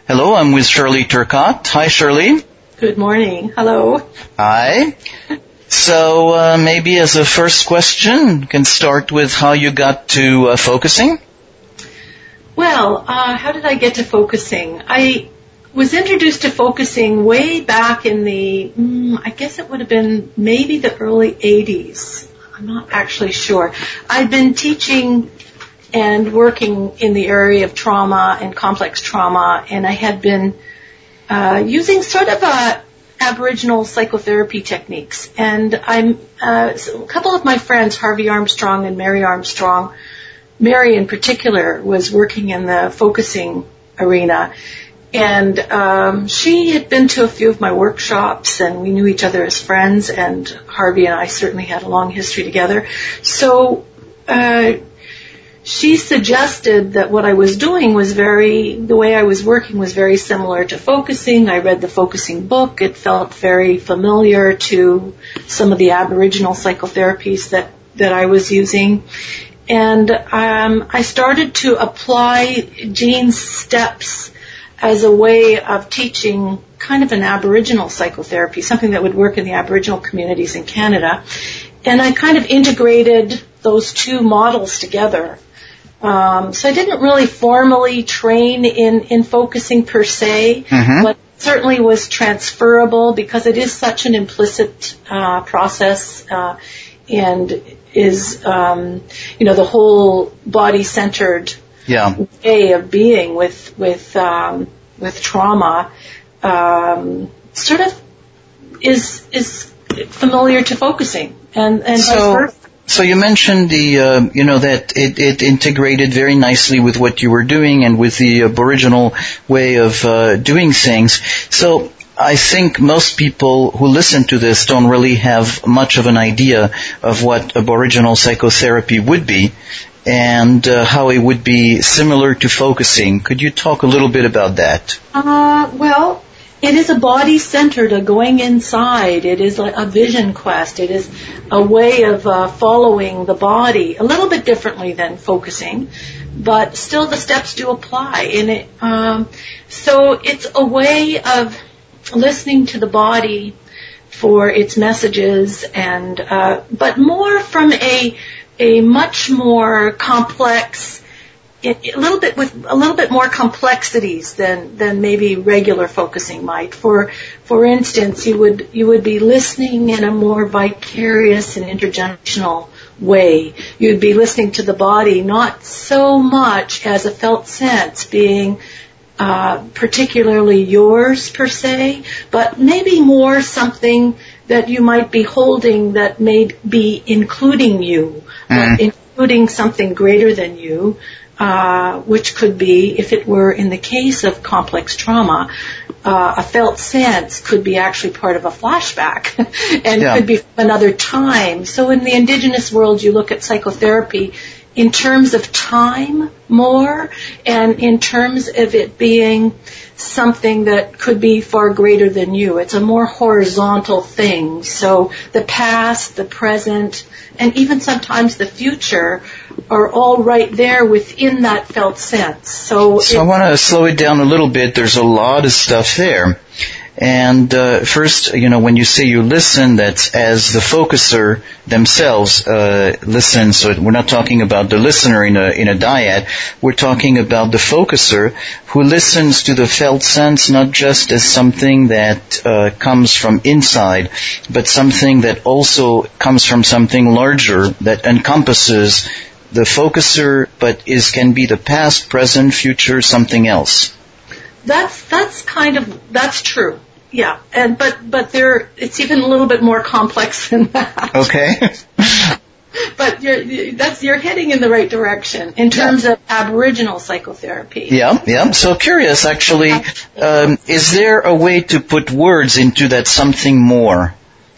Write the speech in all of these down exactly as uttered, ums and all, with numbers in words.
Hello, I'm with Shirley Turcotte. Hi, Shirley. Good morning. Hello. Hi. So uh, maybe as a first question, you can start with how you got to uh, focusing. Well, uh, how did I get to focusing? I was introduced to focusing way back in the, mm, I guess it would have been maybe the early eighties. I'm not actually sure. I'd been teaching and working in the area of trauma and complex trauma, and I had been uh, using sort of a Aboriginal psychotherapy techniques. And I'm uh, so a couple of my friends, Harvey Armstrong and Mary Armstrong, Mary in particular was working in the focusing arena, and um, she had been to a few of my workshops, and we knew each other as friends, and Harvey and I certainly had a long history together. So uh, she suggested that what I was doing was very, the way I was working was very similar to focusing. I read the focusing book. It felt very familiar to some of the Aboriginal psychotherapies that, that I was using. And um, I started to apply Jean's steps as a way of teaching kind of an Aboriginal psychotherapy, something that would work in the Aboriginal communities in Canada. And I kind of integrated those two models together. Um, so I didn't really formally train in, in focusing per se, mm-hmm. but certainly was transferable because it is such an implicit uh, process uh, and is, um, you know, the whole body-centered yeah. way of being with with um, with trauma um, sort of is is familiar to focusing, and and so, vice versa. So you mentioned the, uh, you know, that it, it integrated very nicely with what you were doing and with the Aboriginal way of uh, doing things. So I think most people who listen to this don't really have much of an idea of what Aboriginal psychotherapy would be and uh, how it would be similar to focusing. Could you talk a little bit about that? Uh, well, it is a body-centered, a going inside. It is a, a vision quest. It is a way of uh, following the body a little bit differently than focusing, but still the steps do apply. And it, um, so it's a way of listening to the body for its messages, and uh, but more from a a much more complex, a little bit with a little bit more complexities than than maybe regular focusing might. For for instance, you would you would be listening in a more vicarious and intergenerational way. You'd be listening to the body not so much as a felt sense being Uh, particularly yours per se, but maybe more something that you might be holding that may be including you, mm. uh, including something greater than you, uh, which could be, if it were in the case of complex trauma, uh, a felt sense could be actually part of a flashback and yeah. could be from another time. So in the indigenous world, you look at psychotherapy in terms of time more, and in terms of it being something that could be far greater than you. It's a more horizontal thing. So the past, the present, and even sometimes the future are all right there within that felt sense. So, so I want to slow it down a little bit. There's a lot of stuff there. And uh, first, you know, when you say you listen, that's as the focuser themselves uh, listen. So we're not talking about the listener in a in a dyad. We're talking about the focuser who listens to the felt sense not just as something that uh, comes from inside, but something that also comes from something larger that encompasses the focuser, but is can be the past, present, future, something else. That's that's kind of that's true. Yeah, and but but there it's even a little bit more complex than that. Okay. But you're that's you're heading in the right direction in terms yeah. of Aboriginal psychotherapy. Yeah, yeah. So curious, actually, um, is there a way to put words into that something more?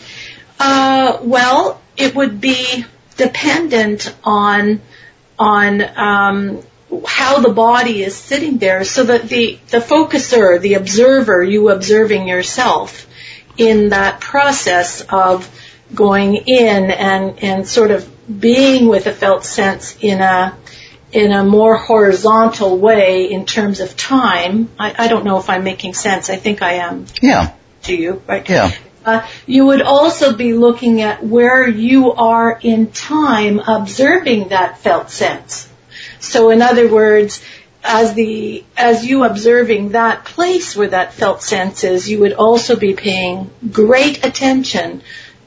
Uh, well, it would be dependent on on. Um, how the body is sitting there, so that the, the focuser, the observer, you observing yourself in that process of going in and, and sort of being with a felt sense in a in a more horizontal way in terms of time. I, I don't know if I'm making sense. I think I am. Yeah. To you, right? Yeah. Uh, you would also be looking at where you are in time observing that felt sense. So in other words, as the as you observing that place where that felt sense is, you would also be paying great attention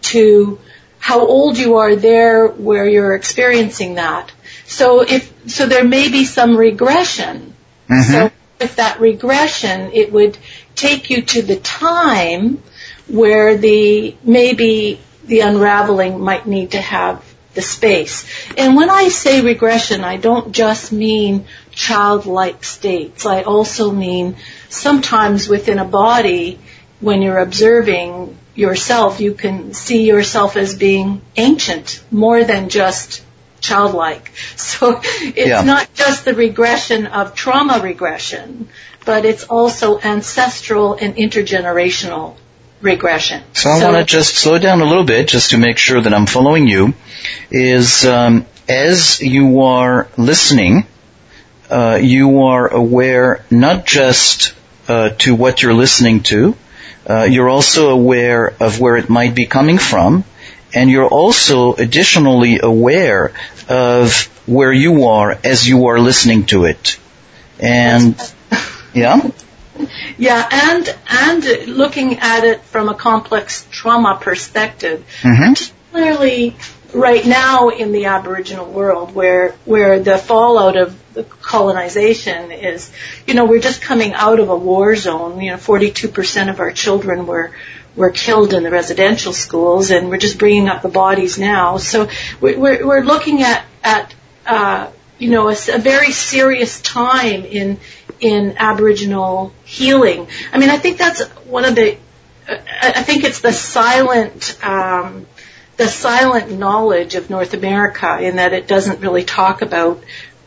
to how old you are there where you're experiencing that. So if so there may be some regression. Mm-hmm. So with that regression, it would take you to the time where the maybe the unraveling might need to have the space. And when I say regression, I don't just mean childlike states. I also mean sometimes within a body, when you're observing yourself, you can see yourself as being ancient more than just childlike. So it's yeah. not just the regression of trauma regression, but it's also ancestral and intergenerational regression. So I so, want to just slow down a little bit just to make sure that I'm following you. Is um, as you are listening, uh, you are aware not just uh, to what you're listening to, uh, you're also aware of where it might be coming from, and you're also additionally aware of where you are as you are listening to it. And, yeah? Yeah, and and looking at it from a complex trauma perspective, mm-hmm. particularly right now in the Aboriginal world where where the fallout of the colonization is, you know, we're just coming out of a war zone. You know, forty-two percent of our children were were killed in the residential schools, and we're just bringing up the bodies now. So we're we're looking at at uh, you know a, a very serious time in in Aboriginal healing. I mean, I think that's one of the. I think it's the silent. Um, the silent knowledge of North America, in that it doesn't really talk about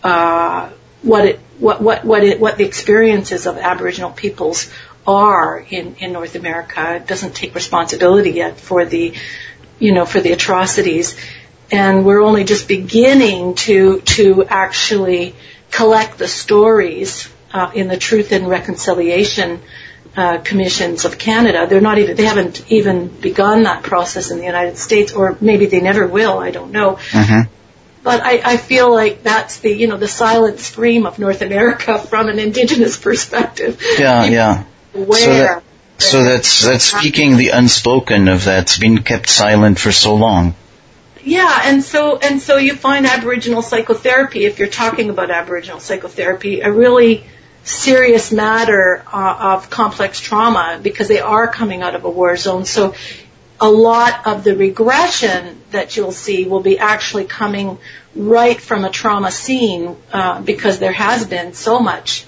uh, what it what what what it, what the experiences of Aboriginal peoples are in, in North America. It doesn't take responsibility yet for the you know for the atrocities, and we're only just beginning to to actually collect the stories uh, in the Truth and Reconciliation Uh, commissions of Canada. They're not even, they haven't even begun that process in the United States, or maybe they never will, I don't know. Mm-hmm. But I, I feel like that's the, you know, the silent scream of North America from an Indigenous perspective. Yeah, People yeah. So, that, so that's, that's speaking the unspoken of that's been kept silent for so long. Yeah, and so, and so you find Aboriginal psychotherapy, if you're talking about Aboriginal psychotherapy, a really serious matter uh, of complex trauma, because they are coming out of a war zone. So a lot of the regression that you'll see will be actually coming right from a trauma scene, uh, because there has been so much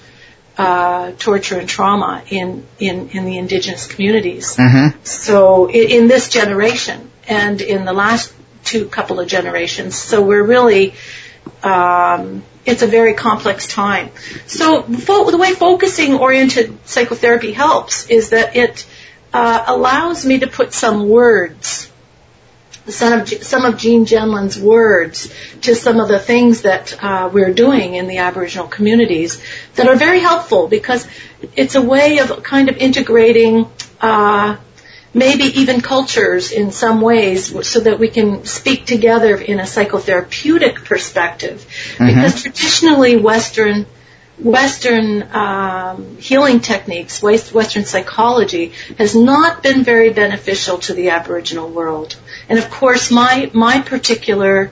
uh, torture and trauma in, in, in the Indigenous communities. Mm-hmm. So in, in this generation and in the last two couple of generations. So we're really... Um, it's a very complex time. So fo- the way focusing-oriented psychotherapy helps is that it uh, allows me to put some words, some of, G- some of Jean Genlin's words, to some of the things that uh, we're doing in the Aboriginal communities that are very helpful, because it's a way of kind of integrating uh, maybe even cultures in some ways, so that we can speak together in a psychotherapeutic perspective. Mm-hmm. Because traditionally Western Western um, healing techniques, Western psychology, has not been very beneficial to the Aboriginal world. And of course, my my particular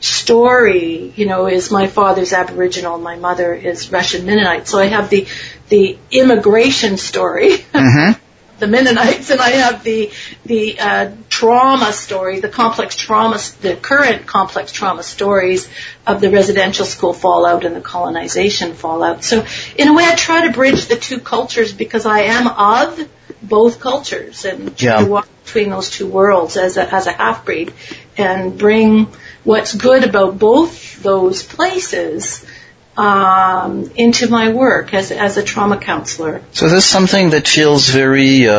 story, you know, is my father's Aboriginal, my mother is Russian Mennonite. So I have the the immigration story. Mm-hmm. The Mennonites, and I have the the uh, trauma story, the complex trauma, the current complex trauma stories of the residential school fallout and the colonization fallout. So, in a way, I try to bridge the two cultures, because I am of both cultures, and try yeah. to walk between those two worlds as a as a half breed, and bring what's good about both those places Um, into my work as as a trauma counselor. So this is something that feels very uh,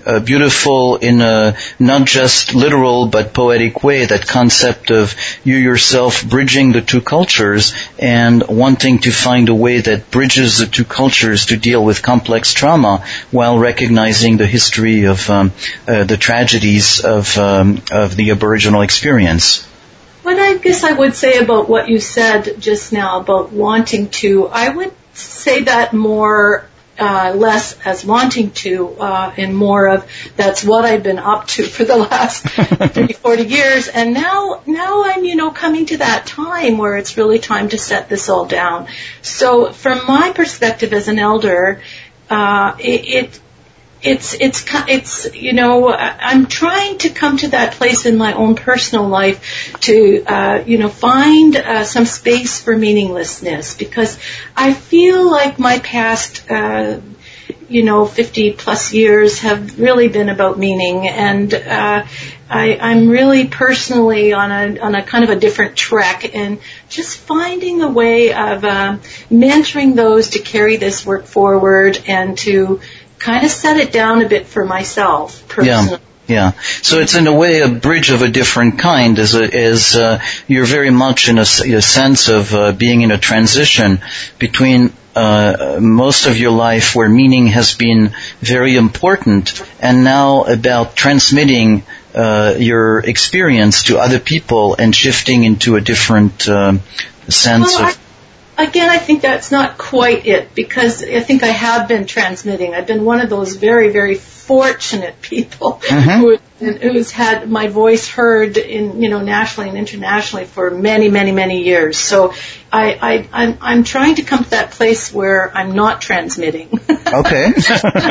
uh, beautiful in a not just literal but poetic way, that concept of you yourself bridging the two cultures and wanting to find a way that bridges the two cultures to deal with complex trauma while recognizing the history of um, uh, the tragedies of um, of the Aboriginal experience. What I guess I would say about what you said just now about wanting to, I would say that more, uh, less as wanting to, uh, and more of that's what I've been up to for the last thirty, forty years. And now, now I'm, you know, coming to that time where it's really time to set this all down. So from my perspective as an elder, uh, it, it It's, it's, it's, you know, I'm trying to come to that place in my own personal life to, uh, you know, find uh, some space for meaninglessness, because I feel like my past, uh, you know, fifty plus years have really been about meaning, and uh, I, I'm really personally on a on a kind of a different track, and just finding a way of uh, mentoring those to carry this work forward and to kind of set it down a bit for myself personally. Yeah, yeah. So it's in a way a bridge of a different kind, as a, as uh, you're very much in a, a sense of uh, being in a transition between uh, most of your life where meaning has been very important, and now about transmitting uh, your experience to other people and shifting into a different uh, sense well, of... I- Again, I think that's not quite it, because I think I have been transmitting. I've been one of those very, very fortunate people mm-hmm. who, who's had my voice heard in, you know, nationally and internationally for many, many, many years. So I, I, I'm, I'm trying to come to that place where I'm not transmitting. Okay. you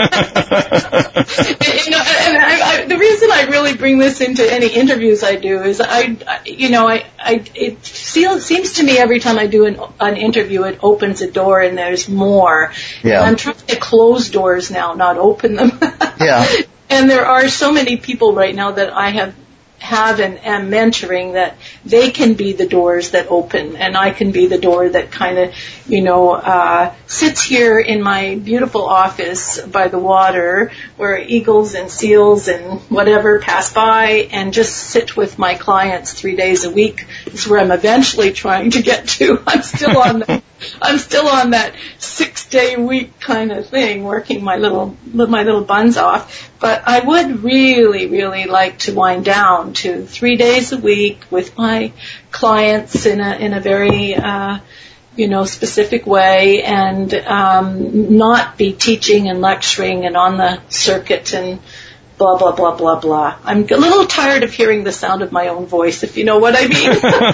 know, and I, I, the reason I really bring this into any interviews I do is I, you know, I, I, it feels, seems to me every time I do an, an interview, it opens a door and there's more. Yeah. And I'm trying to close doors now, not open them. Yeah. And there are so many people right now that I have have and am mentoring that they can be the doors that open, and I can be the door that kind of, you know, uh, sits here in my beautiful office by the water where eagles and seals and whatever pass by, and just sit with my clients three days a week. It's where I'm eventually trying to get to. I'm still on the I'm still on that six-day week kind of thing, working my little my little buns off. But I would really, really like to wind down to three days a week with my clients in a in a very uh, you know specific way, and um, not be teaching and lecturing and on the circuit and blah, blah, blah, blah, blah. I'm a little tired of hearing the sound of my own voice, if you know what I mean.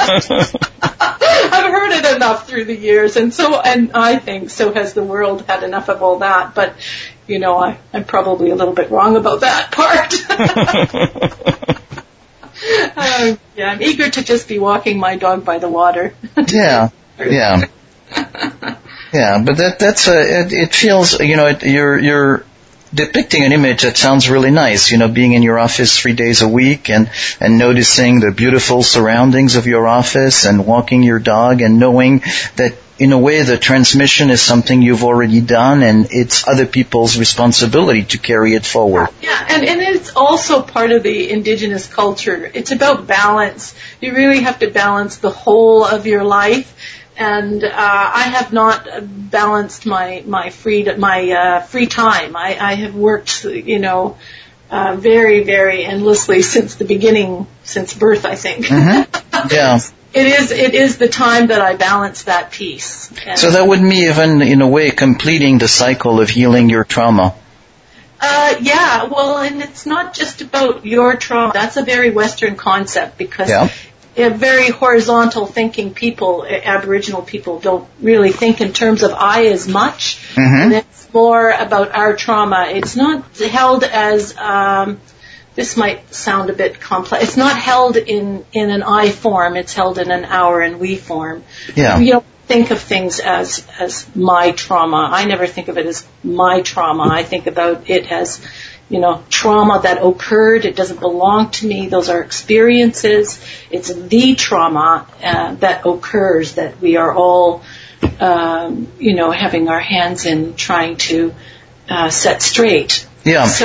I've heard it enough through the years, and so, and I think so has the world had enough of all that, but, you know, I, I'm probably a little bit wrong about that part. uh, yeah, I'm eager to just be walking my dog by the water. Yeah, yeah. Yeah, but that, that's a, it, it feels, you know, it, you're, you're, depicting an image that sounds really nice, you know, being in your office three days a week and, and noticing the beautiful surroundings of your office and walking your dog and knowing that in a way the transmission is something you've already done and it's other people's responsibility to carry it forward. Yeah, and, and it's also part of the indigenous culture. It's about balance. You really have to balance the whole of your life. And uh, I have not balanced my my free my uh, free time. I, I have worked, you know, uh, very very endlessly since the beginning, since birth, I think. Mm-hmm. Yeah. It is it is the time that I balance that piece. And so that would mean even in a way completing the cycle of healing your trauma. Uh, yeah. Well, and it's not just about your trauma. That's a very Western concept because. Yeah. Very horizontal thinking people, Aboriginal people, don't really think in terms of I as much. Mm-hmm. And it's more about our trauma. It's not held as, um, this might sound a bit complex. It's not held in, in an I form. It's held in an our and we form. Yeah. You don't think of things as, as my trauma. I never think of it as my trauma. I think about it as, you know, trauma that occurred. It doesn't belong to me. Those are experiences. It's the trauma uh, that occurs that we are all, um, you know, having our hands in trying to uh, set straight. Yeah. So,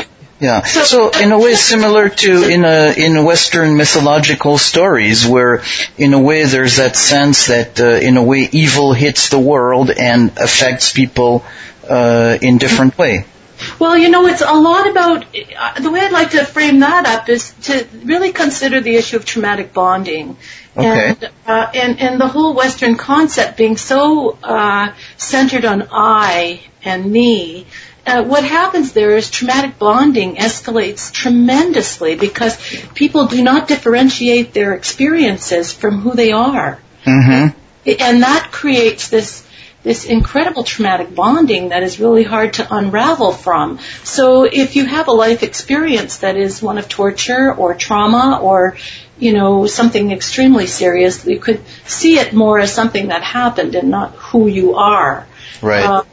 Yeah. So, So in a way similar to in a, in Western mythological stories where in a way there's that sense that uh, in a way evil hits the world and affects people uh, in different way. Well, you know, it's a lot about, uh, the way I'd like to frame that up is to really consider the issue of traumatic bonding. Okay. And, uh, and, and the whole Western concept being so uh, centered on I and me. Uh, what happens there is traumatic bonding escalates tremendously because people do not differentiate their experiences from who they are. Mm-hmm. And that creates this this incredible traumatic bonding that is really hard to unravel from. So if you have a life experience that is one of torture or trauma or, you know, something extremely serious, you could see it more as something that happened and not who you are. Right. Uh,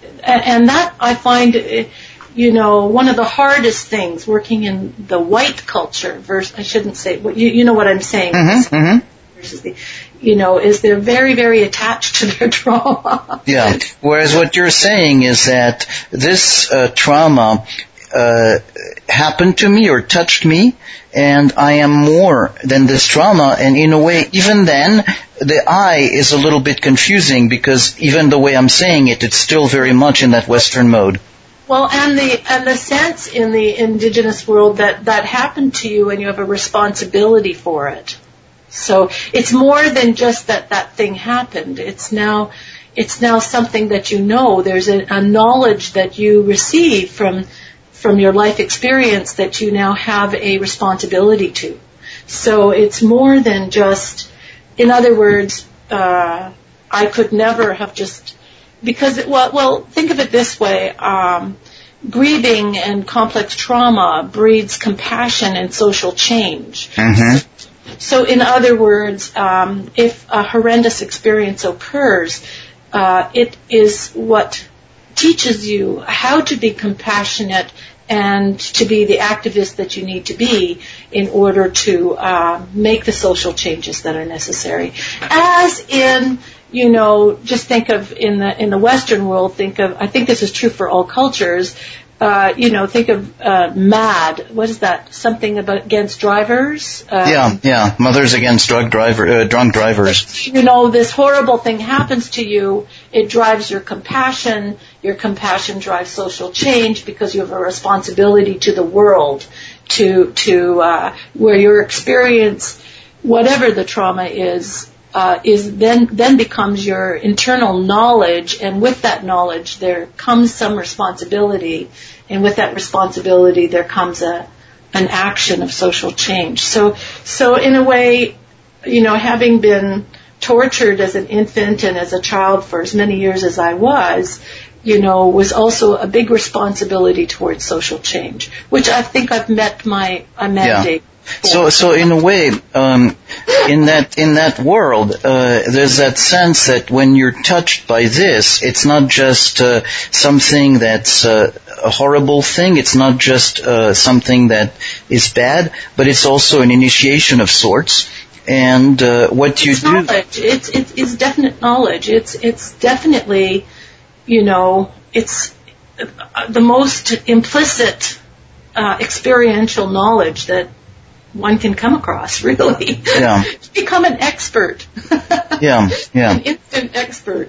And that, I find, you know, one of the hardest things working in the white culture versus, I shouldn't say, you, you know what I'm saying, mm-hmm, mm-hmm. versus the, you know, is they're very, very attached to their trauma. Yeah. Whereas what you're saying is that this uh, trauma uh, happened to me or touched me, and I am more than this trauma, and in a way, even then, the I is a little bit confusing because even the way I'm saying it, it's still very much in that Western mode. Well, and the and the sense in the indigenous world that that happened to you and you have a responsibility for it. So it's more than just that that thing happened. It's now it's now something that you know. There's a, a knowledge that you receive from from your life experience that you now have a responsibility to. So it's more than just, in other words, uh, I could never have just, because, it, well, well, think of it this way, um, grieving and complex trauma breeds compassion and social change. Mm-hmm. So in other words, um, if a horrendous experience occurs, uh, it is what teaches you how to be compassionate and to be the activist that you need to be in order to uh, make the social changes that are necessary. As in, you know, just think of in the in the Western world, think of, I think this is true for all cultures, uh, you know, think of uh, MAD. What is that? Something about against drivers? Um, yeah, yeah. Mothers Against Drug Driver, uh, Drunk Drivers. You know, this horrible thing happens to you. It drives your compassion. Your compassion drives social change because you have a responsibility to the world, to to uh, where your experience, whatever the trauma is, uh, is then then becomes your internal knowledge, and with that knowledge there comes some responsibility, and with that responsibility there comes a an action of social change. So so in a way, you know, having been tortured as an infant and as a child for as many years as I was, you know, was also a big responsibility towards social change, which I think I've met my a mandate. Yeah. So, so in a way, um, in that in that world, uh, there's that sense that when you're touched by this, it's not just uh, something that's uh, a horrible thing. It's not just uh, something that is bad, but it's also an initiation of sorts. And uh, what you it's do, knowledge. It's it's it's definite knowledge. It's it's definitely, you know, it's the most implicit uh, experiential knowledge that one can come across, really. Yeah. Become an expert. Yeah, yeah. An instant expert.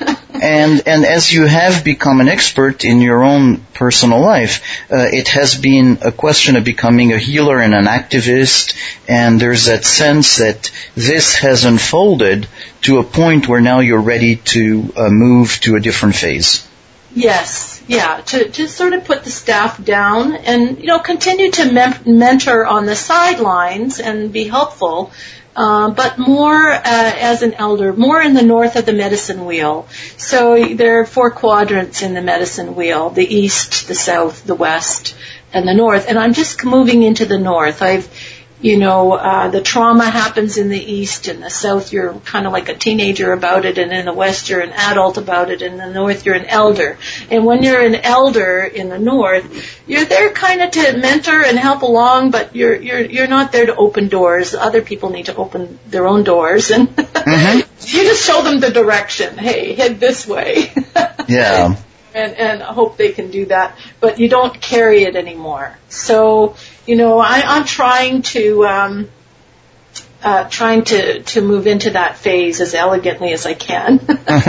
And and as you have become an expert in your own personal life, uh, it has been a question of becoming a healer and an activist, and there's that sense that this has unfolded to a point where now you're ready to uh, move to a different phase. Yes, yeah, to, to sort of put the staff down and, you know, continue to mem- mentor on the sidelines and be helpful, uh, but more uh, as an elder, more in the north of the medicine wheel. So there are four quadrants in the medicine wheel, the east, the south, the west, and the north. And I'm just moving into the north. I've You know, uh, the trauma happens in the east. In the south, you're kind of like a teenager about it, and in the west, you're an adult about it, and in the north, you're an elder. And when you're an elder in the north, you're there kind of to mentor and help along, but you're you're you're not there to open doors. Other people need to open their own doors, and mm-hmm. You just show them the direction. Hey, head this way. Yeah. and, and hope they can do that. But you don't carry it anymore. So, you know, I, I'm trying to, um, uh, trying to, to move into that phase as elegantly as I can.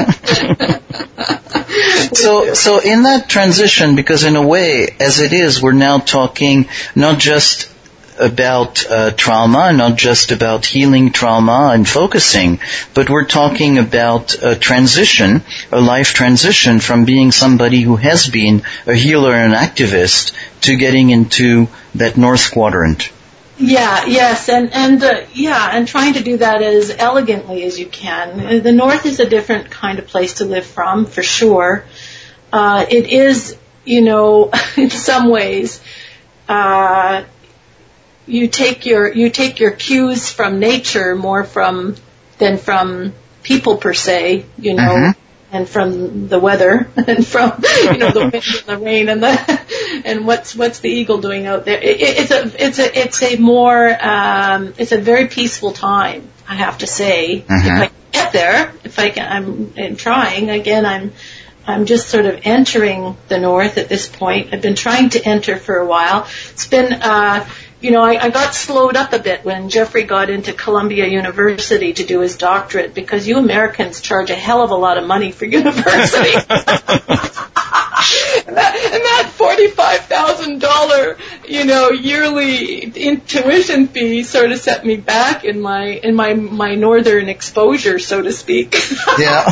So, so in that transition, because in a way, as it is, we're now talking not just about uh, trauma, not just about healing trauma and focusing, but we're talking about a transition, a life transition from being somebody who has been a healer and an activist to getting into that North Quadrant. Yeah, yes, and and uh, yeah, and trying to do that as elegantly as you can. The North is a different kind of place to live from, for sure. Uh, it is, you know, in some ways, uh, you take your you take your cues from nature more from than from people per se, you know. Mm-hmm. And from the weather, and from you know the wind and the rain, and the and what's what's the eagle doing out there? It, it's a it's a it's a more um, it's a very peaceful time, I have to say. Mm-hmm. If I can get there, if I can, I'm, I'm trying again. I'm I'm just sort of entering the North at this point. I've been trying to enter for a while. It's been. Uh, You know, I, I got slowed up a bit when Jeffrey got into Columbia University to do his doctorate, because you Americans charge a hell of a lot of money for university. and that, and that forty-five thousand dollars, you know, yearly in tuition fee sort of set me back in my in my my northern exposure, so to speak. Yeah.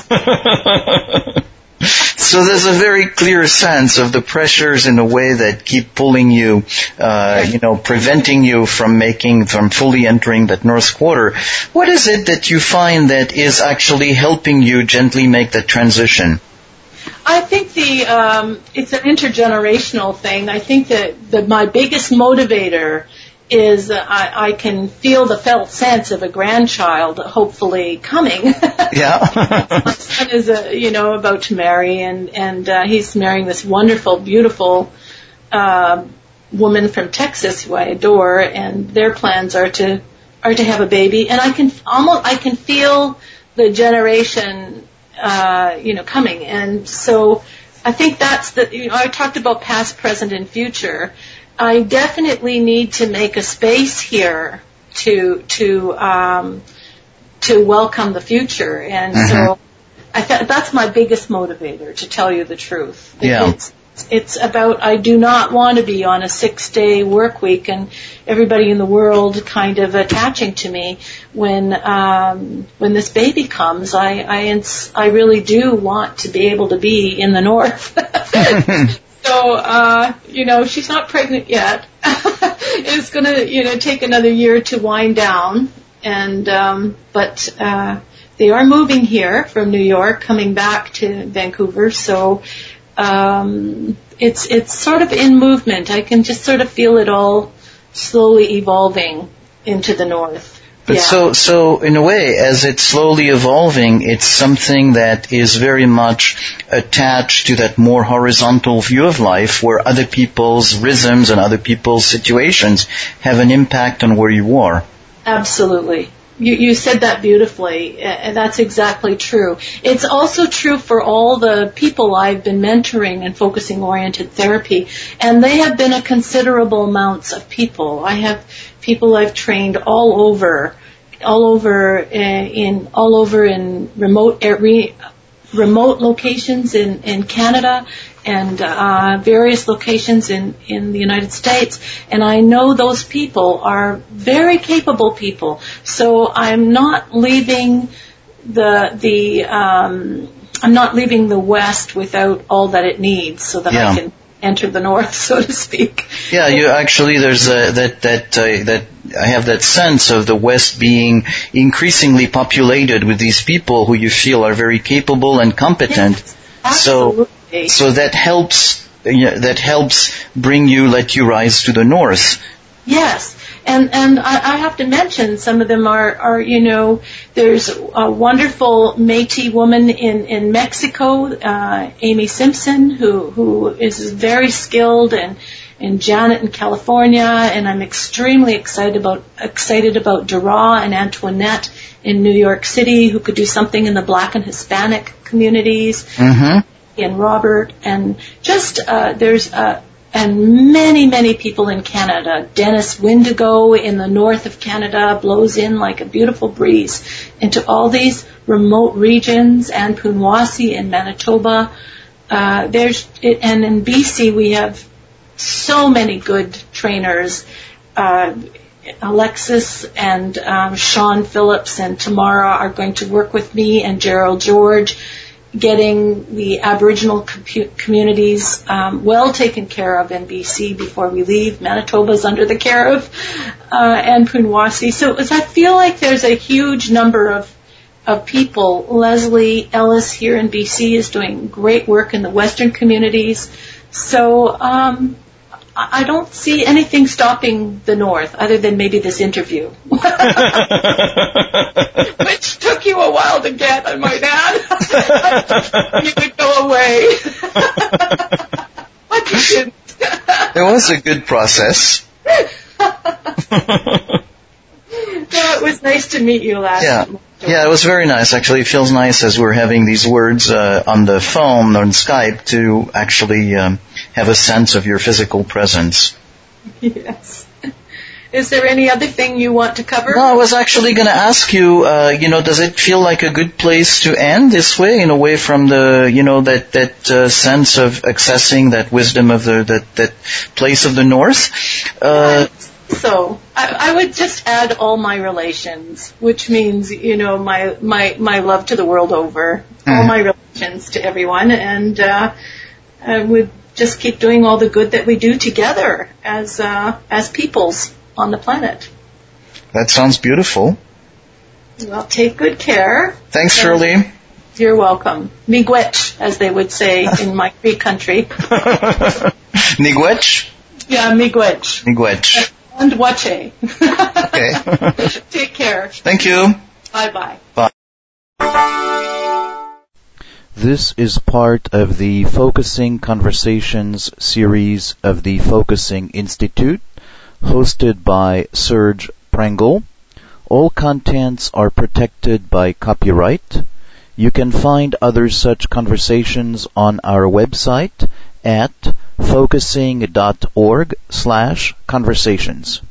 So there's a very clear sense of the pressures in a way that keep pulling you, uh, you know, preventing you from making, from fully entering that North Quarter. What is it that you find that is actually helping you gently make that transition? I think the um, it's an intergenerational thing. I think that the, my biggest motivator is uh, I, I can feel the felt sense of a grandchild hopefully coming. Yeah. My son is, uh, you know, about to marry, and and uh, he's marrying this wonderful, beautiful uh, woman from Texas who I adore, and their plans are to are to have a baby, and I can almost I can feel the generation, uh, you know, coming, and so I think that's the. You know, I talked about past, present, and future. I definitely need to make a space here to to um, to welcome the future, and mm-hmm. so I th- that's my biggest motivator, to tell you the truth. Yeah. It's, it's about I do not want to be on a six-day work week and everybody in the world kind of attaching to me when um, when this baby comes. I I, ins- I really do want to be able to be in the North. So, uh, you know, she's not pregnant yet. It's going to, you know, take another year to wind down. And, um, but, uh, they are moving here from New York, coming back to Vancouver. So, um, it's, it's sort of in movement. I can just sort of feel it all slowly evolving into the North. But yeah. so, so in a way, as it's slowly evolving, it's something that is very much attached to that more horizontal view of life, where other people's rhythms and other people's situations have an impact on where you are. Absolutely. You, you said that beautifully, and that's exactly true. It's also true for all the people I've been mentoring in focusing-oriented therapy, and they have been a considerable amounts of people. I have people I've trained all over, all over in all over in remote area, remote locations in, in Canada, and uh, various locations in, in the United States. And I know those people are very capable people. So I'm not leaving the the um, I'm not leaving the West without all that it needs, so that yeah. I can enter the North, so to speak. Yeah, you actually there's a, that that uh, that I have that sense of the West being increasingly populated with these people who you feel are very capable and competent. Yes, absolutely. So so that helps you know, that helps bring you let you rise to the North. Yes. And and I, I have to mention some of them are, are you know, there's a wonderful Métis woman in, in Mexico, uh, Amy Simpson, who, who is very skilled, and, and Janet in California, and I'm extremely excited about excited about Dara and Antoinette in New York City, who could do something in the Black and Hispanic communities. Mm-hmm. and Robert, and just uh, there's uh, and many many people in Canada. Dennis Windigo in the north of Canada blows in like a beautiful breeze into all these remote regions, and Punwasi in Manitoba. Uh, there's it, and in B C we have so many good trainers. Uh, Alexis and um, Sean Phillips and Tamara are going to work with me, and Gerald George, getting the Aboriginal com- communities um, well taken care of in B C before we leave. Manitoba's under the care of, uh, and Punwasi. So as I feel like there's a huge number of of people. Leslie Ellis here in B C is doing great work in the Western communities. So um, I don't see anything stopping the North other than maybe this interview. Which took you a while to get, I might add. You could go away. But you didn't. It was a good process. No, it was nice to meet you last yeah. month. Yeah, it was very nice. Actually, it feels nice as we're having these words uh, on the phone, on Skype, to actually um, have a sense of your physical presence. Yes. Is there any other thing you want to cover? No, I was actually going to ask you, uh, you know, does it feel like a good place to end this way, in a way from the, you know, that, that uh, sense of accessing that wisdom of the, that, that place of the North? Uh, So I, I would just add all my relations, which means, you know, my my, my love to the world over, mm. all my relations to everyone, and uh, I would just keep doing all the good that we do together as uh, as peoples on the planet. That sounds beautiful. Well, take good care. Thanks, Shirley. You're welcome. Miigwech, as they would say in my Cree country. Miigwech? Yeah, miigwech. Miigwech. And wache. Okay. Take care. Thank you. Bye-bye. Bye. This is part of the Focusing Conversations series of the Focusing Institute, hosted by Serge Prangle. All contents are protected by copyright. You can find other such conversations on our website at focusing dot org slash conversations.